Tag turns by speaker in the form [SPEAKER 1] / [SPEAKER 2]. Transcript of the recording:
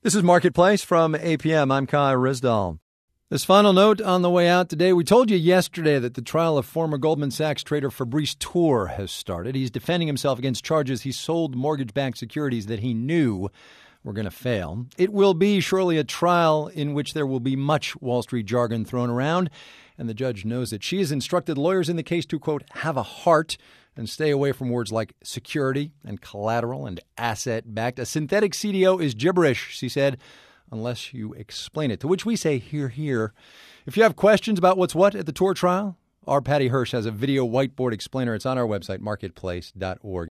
[SPEAKER 1] This is Marketplace from APM. I'm Kai Rizdal. This final note on the way out today. We told you yesterday that the trial of former Goldman Sachs trader Fabrice Tour has started. He's defending himself against charges he sold mortgage-backed securities that he knew were going to fail. It will be surely a trial in which there will be much Wall Street jargon thrown around, and the judge knows that she has instructed lawyers in the case to, quote, have a heart and stay away from words like security and collateral and asset-backed. A synthetic CDO is gibberish, she said, unless you explain it, to which we say, hear, hear. If you have questions about what's what at the Tour trial, our Patty Hirsch has a video whiteboard explainer. It's on our website, marketplace.org.